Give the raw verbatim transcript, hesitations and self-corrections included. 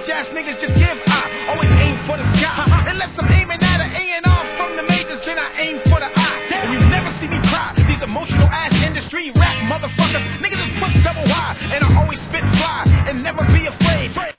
bitch ass niggas just give. I always aim for the sky. Unless I'm aiming at an A and R from the majors, then I aim for the eye. And you never see me cry. These emotional ass industry rap motherfuckers, niggas just push double Y. And I always spit fly and never be afraid.